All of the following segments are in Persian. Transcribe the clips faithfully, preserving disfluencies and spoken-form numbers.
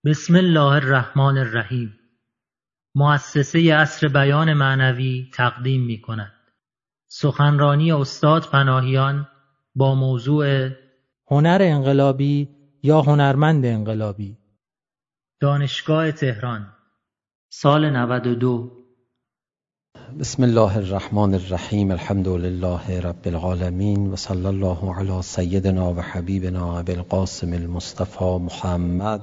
بسم الله الرحمن الرحیم. مؤسسه عصر بیان معنوی تقدیم می کند سخنرانی استاد پناهیان با موضوع هنر انقلابی یا هنرمند انقلابی. دانشگاه تهران، سال نود و دو. بسم الله الرحمن الرحیم. الحمد لله رب العالمین و صلی الله علی سیدنا و حبیبنا ابی القاسم المصطفى محمد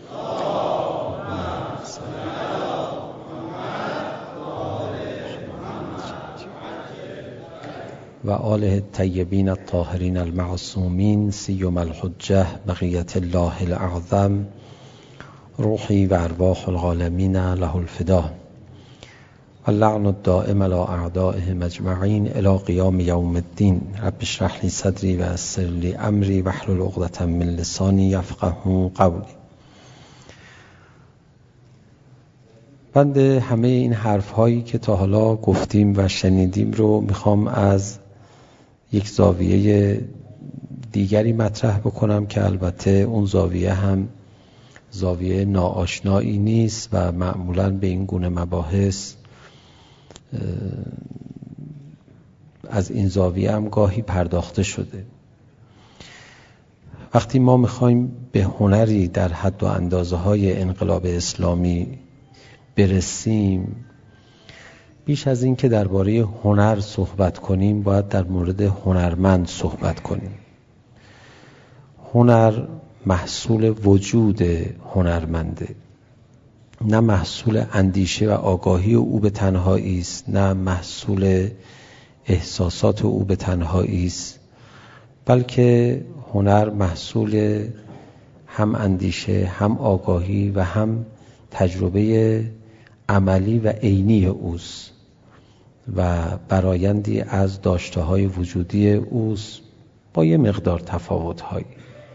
و آله الطیبین الطاهرین المعصومین سیما الحجة بقیة الله الاعظم روحی و ارواح العالمین له الفدا و اللعن الدائم على اعدائهم اجمعین الی قیام یوم الدین. رب اشرح لی صدری و یسر لی امری واحلل عقدة من لسانی یفقهوا قولی. بند همه این حرف هایی که تا حالا گفتیم و شنیدیم رو میخوام از یک زاویه دیگری مطرح بکنم که البته اون زاویه هم زاویه ناآشنایی نیست و معمولاً به این گونه مباحث از این زاویه هم گاهی پرداخته شده. وقتی ما میخوایم به هنری در حد و اندازه های انقلاب اسلامی برسیم، بیش از این که درباره هنر صحبت کنیم باید در مورد هنرمند صحبت کنیم. هنر محصول وجود هنرمنده، نه محصول اندیشه و آگاهی او به تنهایی است، نه محصول احساسات او به تنهایی است، بلکه هنر محصول هم اندیشه، هم آگاهی و هم تجربه عملی و عینی اوست و برآیندی از داشته‌های وجودی اوست با یه مقدار تفاوت‌هایی.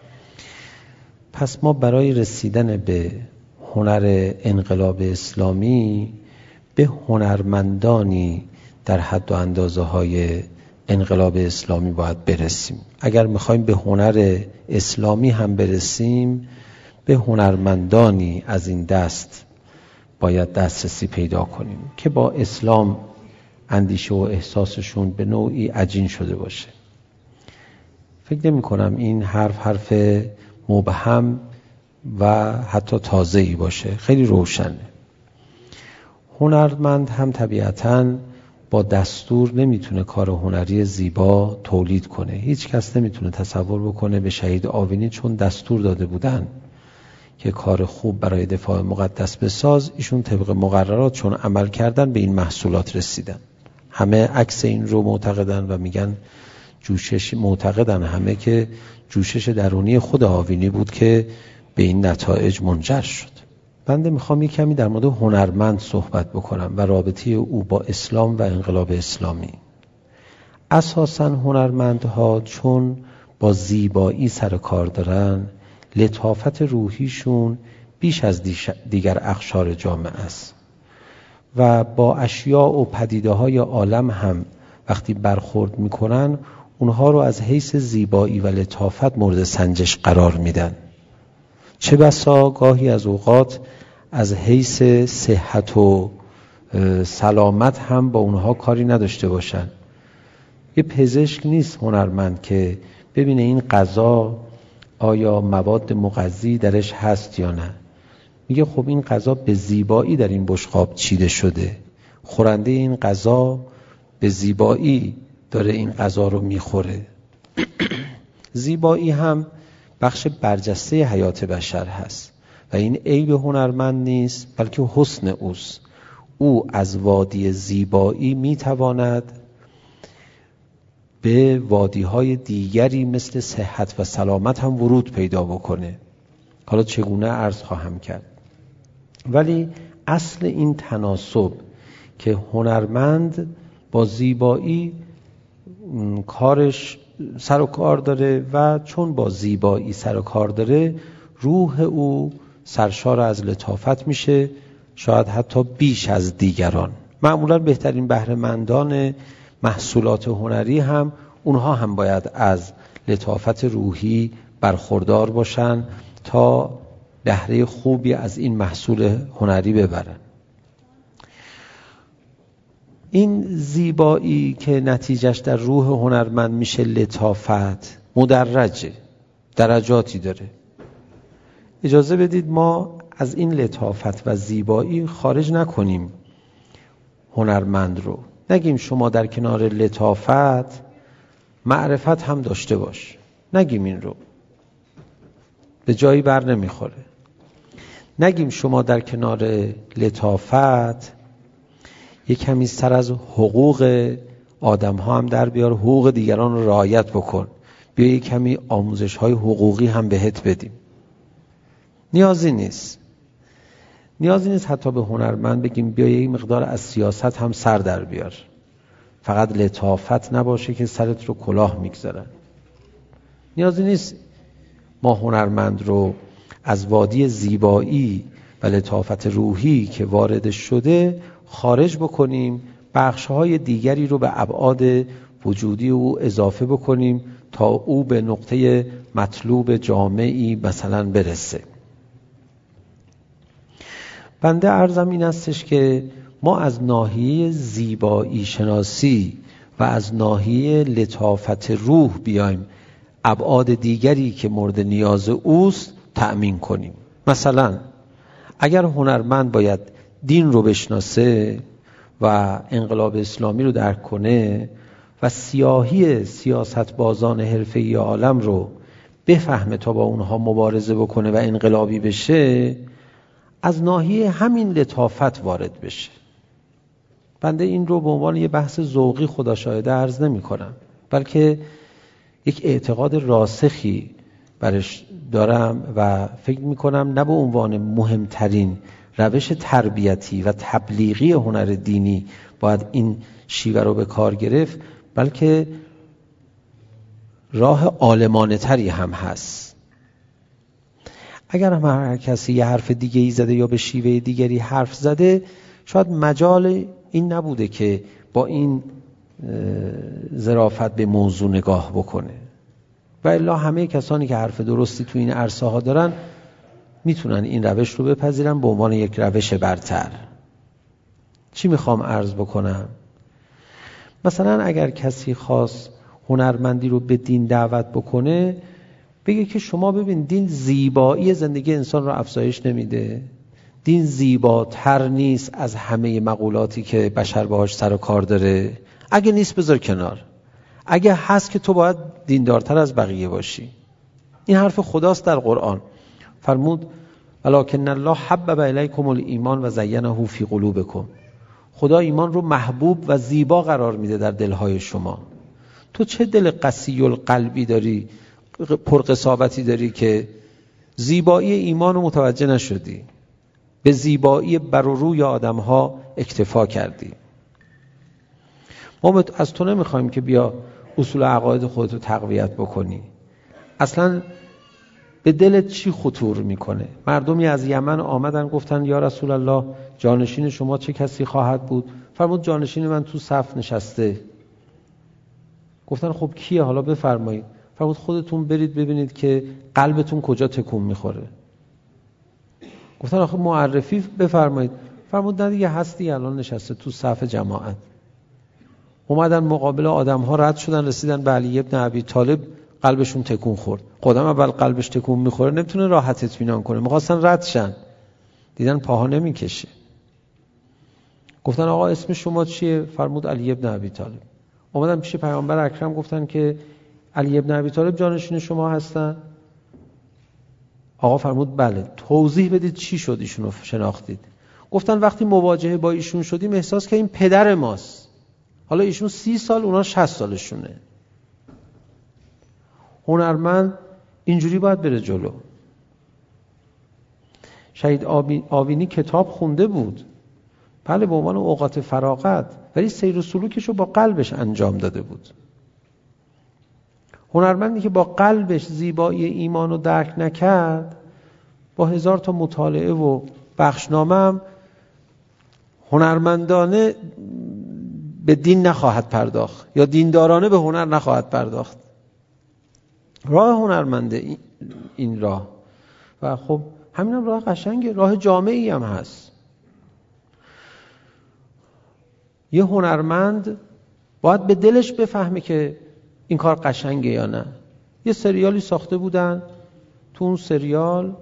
پس ما برای رسیدن به هنر انقلاب اسلامی به هنرمندانی در حد و اندازه های انقلاب اسلامی باید برسیم. اگر میخوایم به هنر اسلامی هم برسیم، به هنرمندانی از این دست باید دسترسی پیدا کنیم که با اسلام اندیشه و احساسشون به نوعی عجین شده باشه. فکر نمی کنم این حرف حرف مبهم و حتی تازه‌ای باشه، خیلی روشنه. هنرمند هم طبیعتاً با دستور نمیتونه کار هنری زیبا تولید کنه. هیچ کس نمیتونه تصور بکنه به شهید آوینی چون دستور داده بودن که کار خوب برای دفاع مقدس بساز، ایشون طبق مقررات چون عمل کردن به این محصولات رسیدن. همه عکس این رو معتقدن و میگن جوشش، معتقدن همه که جوشش درونی خود آوینی بود که به این نتایج منجر شد. بنده میخوام یک کمی در مورد هنرمند صحبت بکنم و رابطه او با اسلام و انقلاب اسلامی. اساساً هنرمندها چون با زیبایی سر کار دارن، لطافت روحیشون بیش از دیگر اقشار جامعه است و با اشیاء و پدیده های عالم هم وقتی برخورد میکنن اونها رو از حیث زیبایی و لطافت مورد سنجش قرار میدن. چه بسا گاهی از اوقات از حیث صحت و سلامت هم با اونها کاری نداشته باشن. یه پزشک نیست هنرمند که ببینه این غذا آیا مواد مغذی درش هست یا نه. میگه خب این غذا به زیبایی در این بشقاب چیده شده، خورنده این غذا به زیبایی داره این غذا رو میخوره. زیبایی هم بخش برجسته حیات بشر هست و این عیب هنرمند نیست بلکه حسن اوست. او از وادی زیبایی میتواند به وادی‌های دیگری مثل صحت و سلامت هم ورود پیدا بکنه. حالا چگونه عرض خواهم کرد. ولی اصل این تناسب که هنرمند با زیبایی کارش سر و کار داره و چون با زیبایی سر و کار داره روح او سرشار از لطافت میشه، شاید حتی بیش از دیگران. معمولا بهترین بهره‌مندان محصولات هنری هم اونها هم باید از لطافت روحی برخوردار باشن تا بهره خوبی از این محصول هنری ببرن. این زیبایی که نتیجهش در روح هنرمند میشه لطافت، مدرجه، درجاتی داره. اجازه بدید ما از این لطافت و زیبایی خارج نکنیم هنرمند رو. نگیم شما در کنار لطافت معرفت هم داشته باش، نگیم این رو، به جایی بر نمیخوره. نگیم شما در کنار لطافت یک کمی سر از حقوق آدم ها هم در بیار، حقوق دیگران رو رعایت بکن، بیا یک کمی آموزش های حقوقی هم بهت بدیم. نیازی نیست نیازی نیست حتی به هنرمند بگیم بیا یک مقدار از سیاست هم سر در بیار، فقط لطافت نباشه که سرت رو کلاه میگذارن. نیازی نیست ما هنرمند رو از وادی زیبایی و لطافت روحی که وارد شده خارج بکنیم، بخش‌های دیگری رو به ابعاد وجودی او اضافه بکنیم تا او به نقطه مطلوب جامعی مثلا برسه. بنده عرضم این استش که ما از ناحیه زیبایی شناسی و از ناحیه لطافت روح بیایم ابعاد دیگری که مورد نیاز اوست تأمین کنیم. مثلا اگر هنرمند باید دین رو بشناسه و انقلاب اسلامی رو درک کنه و سیاهی سیاست بازان حرفه‌ای عالم رو بفهمه تا با اونها مبارزه بکنه و انقلابی بشه، از ناحیه همین لطافت وارد بشه. بنده این رو به عنوان یه بحث ذوقی خدا شاهده عرض نمی کنم، بلکه یک اعتقاد راسخی برش دارم و فکر می کنم نه به عنوان مهمترین روش تربیتی و تبلیغی هنر دینی باید این شیوه رو به کار گرفت، بلکه راه عالمانه تری هم هست. اگر هم هر کسی یه حرف دیگه ای زده یا به شیوه دیگری حرف زده، شاید مجال این نبوده که با این ظرافت به موضوع نگاه بکنه. و الا همه کسانی که حرف درستی تو این عرصه ها دارن میتونن این روش رو بپذیرن به عنوان یک روش برتر. چی میخوام عرض بکنم؟ مثلا اگر کسی خواست هنرمندی رو به دین دعوت بکنه، بگه که شما ببین دین زیبایی زندگی انسان رو افزایش نمیده، دین زیباتر نیست از همه مقولاتی که بشر باهاش سر و کار داره. اگه نیست بذار کنار، اگه هست که تو باید دیندارتر از بقیه باشی. این حرف خداست در قرآن. فرمود ولکن الله حبب الیکم الایمان و زینه فی قلوبکم. خدا ایمان رو محبوب و زیبا قرار میده در دلهای شما. تو چه دل قسی القلبی داری، پرقساوتی داری که زیبایی ایمان رو متوجه نشدی، به زیبایی بر و روی آدم ها اکتفا کردی. ما از تو نمیخوایم که بیا اصول عقاید خودتو تقویت بکنی. اصلا به دلت چی خطور میکنه؟ مردمی از یمن آمدن گفتن یا رسول الله جانشین شما چه کسی خواهد بود؟ فرمود جانشین من تو صف نشسته. گفتن خب کیه؟ حالا بفرمایید. فرمود خودتون برید ببینید که قلبتون کجا تکون میخوره. گفتن آخه معرفی بفرمایید. فرمود نه دیگه هستی الان نشسته تو صف جماعت. اومدن مقابل آدم ها رد شدن، رسیدن به علی ابن ابی طالب، قلبشون تکون خورد. خودم اول قلبش تکون میخوره نمیتونه راحت اطمینان کنه، میخواستن رد شن، دیدن پاها نمیکشه. گفتن آقا اسم شما چیه؟ فرمود علی ابن ابی طالب. اومدن پیش پیامبر اکرم گفتن که علی ابن ابی طالب جانشین شما هستن؟ آقا فرمود بله. توضیح بدید چی شد ایشون رو شناختید؟ گفتن وقتی مواجهه با ایشون شدیم احساس که این پدر ماست. حالا ایشون سی سال اونا شصت سالشونه. هنرمند اینجوری باید بره جلو. شهید آوینی کتاب خونده بود، بله به عنوان اوقات فراغت، ولی سیر و سلوکش رو با قلبش انجام داده بود. هنرمندی که با قلبش زیبایی ایمان رو درک نکرد، با هزار تا مطالعه و بخشنامه هم هنرمندانه به دین نخواهد پرداخت یا دیندارانه به هنر نخواهد پرداخت. راه هنرمنده این راه. و خب همینم راه قشنگه، راه جامعی هم هست. یه هنرمند باید به دلش بفهمه که این کار قشنگه یا نه. یه سریالی ساخته بودن، تو اون سریال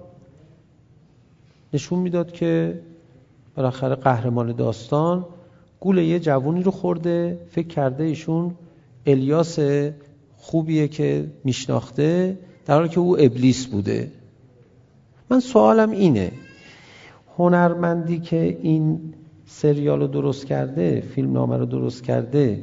نشون میداد که بالاخره قهرمان داستان گول یه جوونی رو خورده، فکر کرده ایشون الیاس خوبیه که میشناخته، در حالی که او ابلیس بوده. من سوالم اینه، هنرمندی که این سریال رو درست کرده، فیلم نامه رو درست کرده،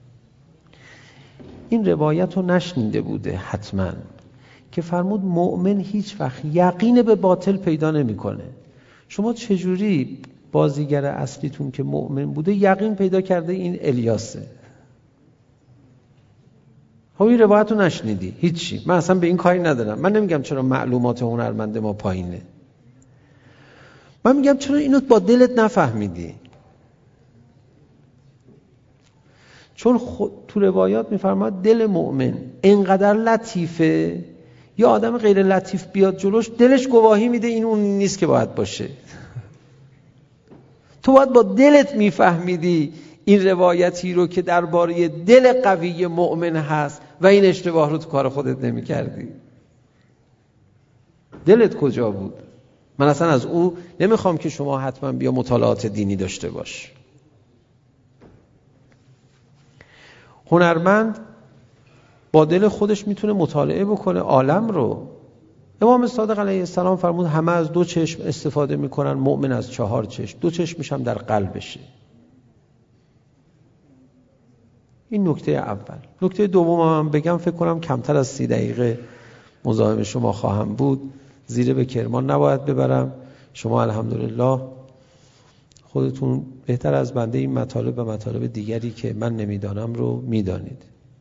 این روایت رو نشنیده بوده حتما که فرمود مؤمن هیچ وقت یقین به باطل پیدا نمیکنه. شما چجوری بازیگر اصلیتون که مؤمن بوده یقین پیدا کرده این الیاسه؟ خب این روایت رو نشنیدی، هیچی. من اصلا به این کاری ندارم. من نمیگم چرا معلومات هنرمند ما پایینه، من میگم چرا اینو با دلت نفهمیدی. چون خود تو روایات میفرماد دل مؤمن اینقدر لطیفه، یا آدم غیر لطیف بیاد جلوش دلش گواهی میده این اون نیست که باید باشه. تو باید با دلت میفهمیدی این روایتی رو که درباره دل قوی مؤمن هست و این اشتباه رو تو کار خودت نمی کردی. دلت کجا بود؟ من اصلا از او نمیخوام که شما حتما بیا مطالعات دینی داشته باش. هنرمند با دل خودش میتونه مطالعه بکنه عالم رو. امام صادق علیه السلام فرمود همه از دو چشم استفاده میکنن، مؤمن از چهار چشم. دو چشمش هم در قلبشه. این نکته اول. نکته دوم هم بگم، فکر کنم کمتر از سی دقیقه مزاحم شما خواهم بود، زیره به کرمان نباید ببرم. شما الحمدلله خودتون بهتر از بنده این مطالب و مطالب دیگری که من نمیدانم رو میدانید.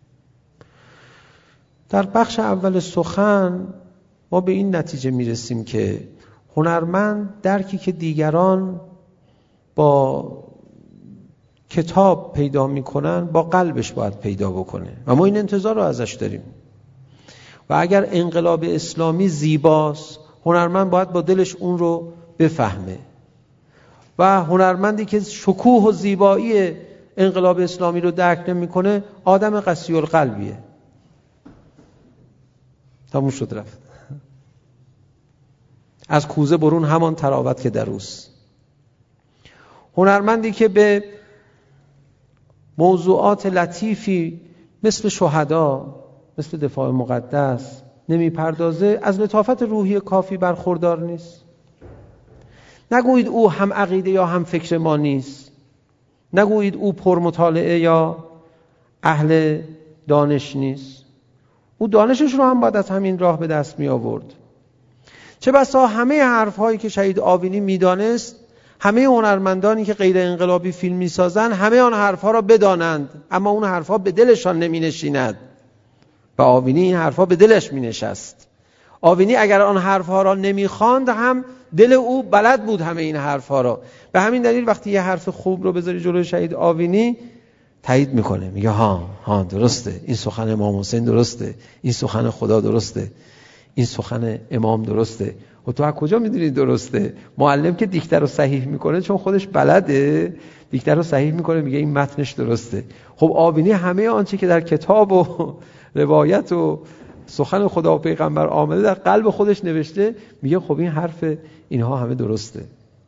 در بخش اول سخن ما به این نتیجه میرسیم که هنرمند درکی که دیگران با کتاب پیدا میکنن با قلبش باید پیدا بکنه و ما این انتظار رو ازش داریم. و اگر انقلاب اسلامی زیباست، هنرمند باید با دلش اون رو بفهمه. و هنرمندی که شکوه و زیبایی انقلاب اسلامی رو درک نمیکنه آدم قسی القلبیه. تموم شد رفت. از کوزه برون همان تراوت که در اوست. هنرمندی که به موضوعات لطیفی مثل شهدا، مثل دفاع مقدس نمی پردازه، از لطافت روحی کافی برخوردار نیست. نگویید او هم عقیده یا هم فکر ما نیست. نگویید او پرمطالعه یا اهل دانش نیست. او دانشش رو هم باید از همین راه به دست می آورد. چه بسا همه حرفهایی که شهید آوینی می دانست، همه هنرمندانی که غیر انقلابی فیلم می سازن همه آن حرفها را بدانند، اما اون حرفها به دلشان نمی نشیند. و آوینی این حرفها به دلش می نشست. آوینی اگر آن حرفها را نمی خواند هم دل او بلد بود همه این حرفها را. به همین دلیل وقتی یه حرف خوب رو بذاری جلوی شهید آوینی تایید میکنه، میگه ها ها درسته، این سخن امام حسین درسته، این سخن خدا درسته، این سخن امام درسته. و تو از کجا میدونی درسته؟ معلم که دیکته رو صحیح میکنه چون خودش بلده، دیکته رو صحیح میکنه، میگه این متنش درسته. خب آوینی همه آنچه که در کتاب و روایت و سخن خدا و پیغمبر آمده در قلب خودش نوشته، میگه خب این حرف اینها همه درسته.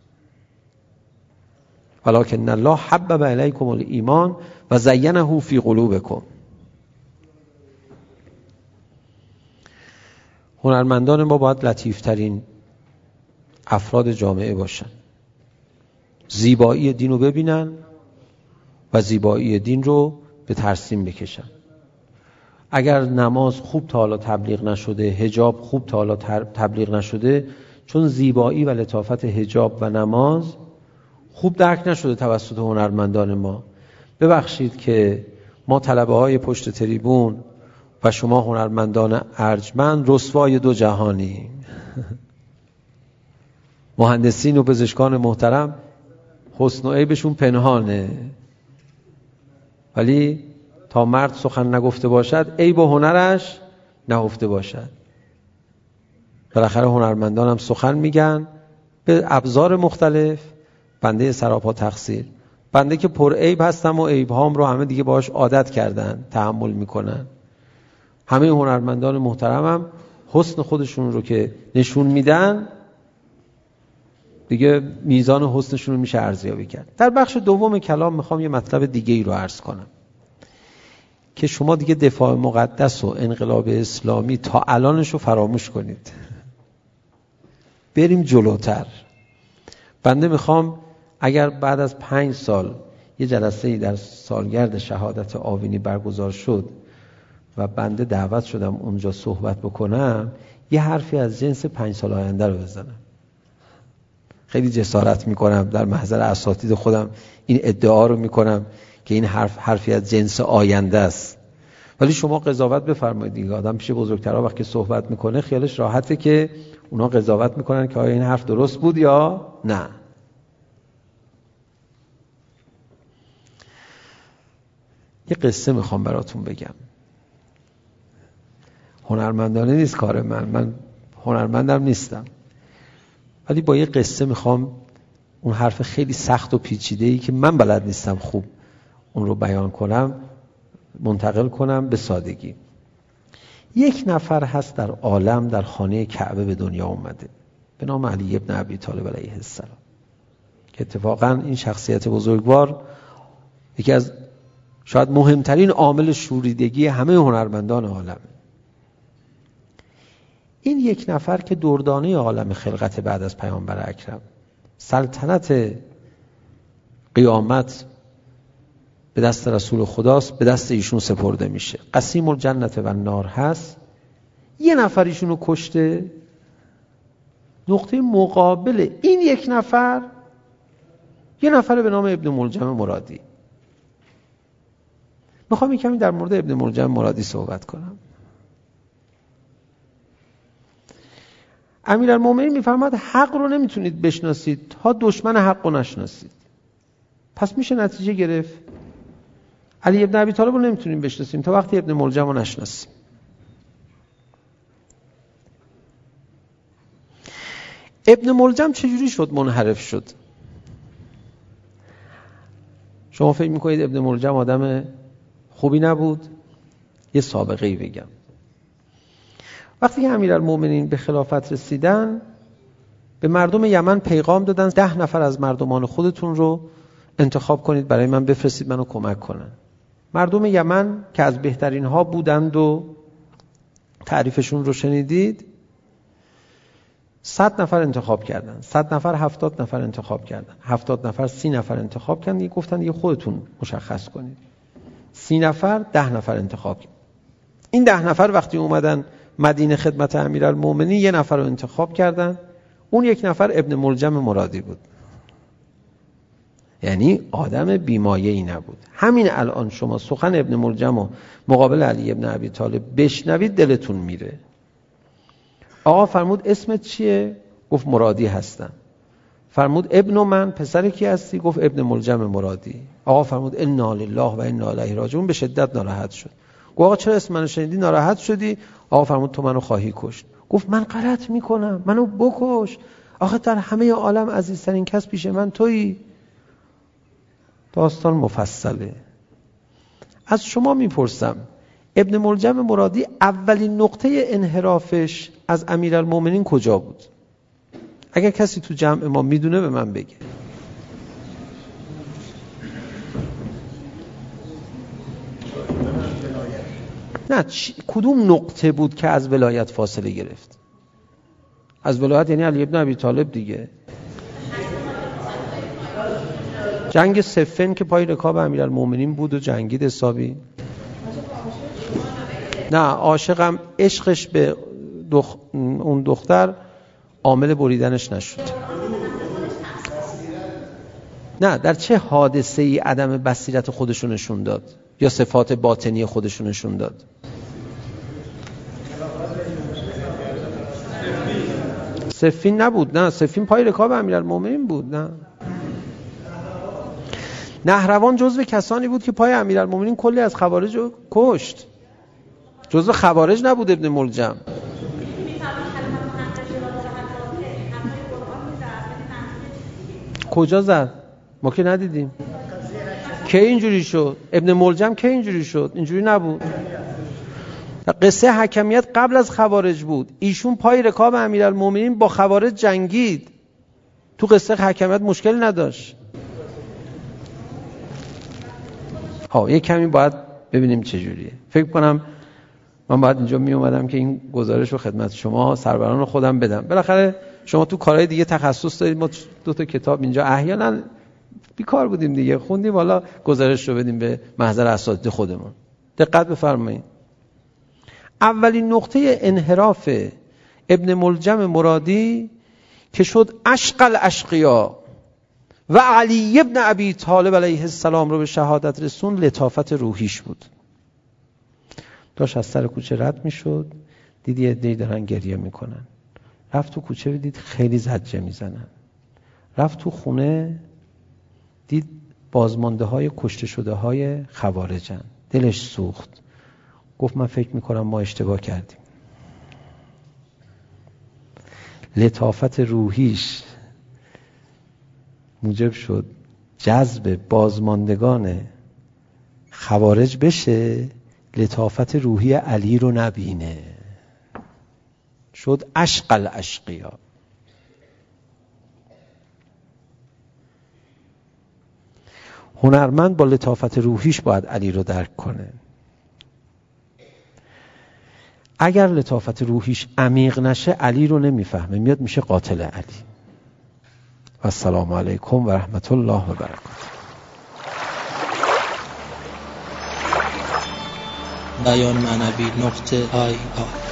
ولکن الله حبب الیکم الایمان و زینه فی قلوبکم. هنرمندان ما باید لطیفترین افراد جامعه باشن، زیبایی دین رو ببینن و زیبایی دین رو به ترسیم بکشن. اگر نماز خوب تا حالا تبلیغ نشده، حجاب خوب تا حالا تبلیغ نشده، چون زیبایی و لطافت حجاب و نماز خوب درک نشده توسط هنرمندان ما. ببخشید که ما طلبه های پشت تریبون و شما هنرمندان ارجمند رسوای دو جهانیم. مهندسین و پزشکان محترم حسن و عیبشون پنهانه، ولی تا مرد سخن نگفته باشد عیب و هنرش نهفته باشد. بالاخره هنرمندان هم سخن میگن به ابزار مختلف. بنده سراپا تقصیر، بنده که پر عیب هستم و عیب هام رو همه دیگه باهاش عادت کردن، تحمل میکنن. همه هنرمندان محترمم حسن خودشون رو که نشون میدن دیگه میزان حسنشون رو میشه ارزیابی کرد. در بخش دوم کلام میخوام یه مطلب دیگه ای رو عرض کنم که شما دیگه دفاع مقدس و انقلاب اسلامی تا الانش رو فراموش کنید. بریم جلوتر. بنده میخوام اگر بعد از پنج سال یه جلسه‌ای در سالگرد شهادت آوینی برگزار شد و بنده دعوت شدم اونجا صحبت بکنم، یه حرفی از جنس پنج سال آینده رو بزنم. خیلی جسارت میکنم در محضر اساتید خودم این ادعا رو میکنم که این حرف حرفی از جنس آینده است. ولی شما قضاوت بفرمایید دیگه. آدم پیش بزرگترها وقتی صحبت میکنه خیالش راحته که اونا قضاوت میکنن که آیا این حرف درست بود یا نه. یه قصه میخوام براتون بگم. هنرمندانه نیست کار من، من هنرمندم نیستم، ولی با یه قصه میخوام اون حرف خیلی سخت و پیچیده‌ای که من بلد نیستم خوب اون رو بیان کنم منتقل کنم به سادگی. یک نفر هست در عالم در خانه کعبه به دنیا اومده به نام علی ابن ابی طالب علیه السلام که اتفاقا این شخصیت بزرگوار یکی از شاید مهمترین عامل شوریدگی همه هنرمندان عالم. این یک نفر که دردانه عالم خلقت بعد از پیامبر اکرم، سلطنت قیامت به دست رسول خداست، به دست ایشون سپرده میشه. قسیم الجنت و النار هست. یه نفر ایشونو کشته. نقطه مقابل این یک نفر یه نفر به نام ابن ملجم مرادی. میخوام یک کمی در مورد ابن ملجم مرادی صحبت کنم. امیرالمومنین میفرماد حق رو نمیتونید بشناسید تا دشمن حق رو نشناسید. پس میشه نتیجه گرفت علی ابن ابی طالب رو نمیتونیم بشناسیم تا وقتی ابن ملجم رو نشناسیم. ابن ملجم چجوری شد منحرف شد؟ شما فکر میکنید ابن ملجم آدم خوبی نبود؟ یه سابقه‌ای بگم. وقتی که امیرالمومنین به خلافت رسیدن به مردم یمن پیغام دادن ده نفر از مردمان خودتون رو انتخاب کنید برای من بفرستید منو کمک کنن. مردم یمن که از بهترین ها بودند و تعریفشون رو شنیدید، صد نفر انتخاب کردن. صد نفر هفتاد نفر انتخاب کردن. هفتاد نفر سی نفر انتخاب کردن. یه گفتن یه خودتون مشخص کنید. سی نفر ده نفر انتخاب کردن. این ده نفر وقتی اومدن مدینه خدمت امیرالمومنین یه نفر رو انتخاب کردن. اون یک نفر ابن ملجم مرادی بود. یعنی آدم بیمایه‌ای نبود. همین الان شما سخن ابن ملجم و مقابل علی ابن ابی طالب بشنوید دلتون میره. آقا فرمود اسمت چیه؟ گفت مرادی هستم. فرمود ابن من، پسر کی هستی؟ گفت ابن ملجم مرادی. آقا فرمود انا لله و انا الیه راجعون. به شدت ناراحت شد. گفت آقا چرا اسم منو شنیدی ناراحت شدی؟ آقا فرمود تو منو خواهی کشت. گفت من غلط میکنم، منو بکش. آخه در همه عالم عزیزترین کس پیش من تویی. داستان مفصله. از شما میپرسم ابن ملجم مرادی اولین نقطه انحرافش از امیرالمومنین کجا بود؟ اگر کسی تو جمع ما میدونه به من بگه. نه کدوم نقطه بود که از ولایت فاصله گرفت؟ از ولایت یعنی علی ابن ابی طالب دیگه. جنگ صفین که پای رکاب امیرالمومنین بود و جنگید حسابی. نه عاشقم عشقش به دخ... اون دختر عامل بریدنش نشد. نه در چه حادثه ای عدم بصیرت خودشو نشون داد یا صفات باطنی خودشو نشون داد؟ صفین نبود. نه صفین پای رکاب امیرالمومنین بود. نه نهروان جزو کسانی بود که پای امیرالمومنین کلی از خوارج رو کشت. جزو خوارج نبود ابن ملجم. کجا زد؟ ما که ندیدیم. که اینجوری شد؟ ابن ملجم که اینجوری شد؟ اینجوری نبود. قصه حکمیت قبل از خوارج بود. ایشون پای رکاب امیرالمومنین با خوارج جنگید. تو قصه حکمیت مشکل نداشت. ها یک کمی باید ببینیم چه جوریه. فکر کنم من باید اینجا می اومدم که این گزارش رو خدمت شما سروران رو خودم بدم. بالاخره شما تو کارهای دیگه تخصص دارید، ما دو تا کتاب اینجا احیانا بیکار بودیم دیگه، خوندیم والا گزارش رو بدیم به محضر اساتید خودمون. دقت بفرمایید. اولین نقطه انحراف ابن ملجم مرادی که شد اشقل اشقیا و علی ابن ابی طالب علیه السلام رو به شهادت رسون، لطافت روحیش بود. داشت از سر کوچه رد می شد، دیدی عده‌ای دارن گریه میکنن. رفت تو کوچه دید خیلی زجه میزنن. رفت تو خونه دید بازمانده های کشته شده های خوارجن. دلش سوخت. گفت من فکر میکنم ما اشتباه کردیم. لطافت روحیش موجب شد جذب بازماندگان خوارج بشه، لطافت روحی علی رو نبینه. شد اشقل اشقیا. هنرمند با لطافت روحیش باید علی رو درک کنه. اگر لطافت روحیش عمیق نشه علی رو نمیفهمه، میاد میشه قاتل علی. و السلام علیکم و رحمت الله و برکاته. بیان معنوی نقطه آی آی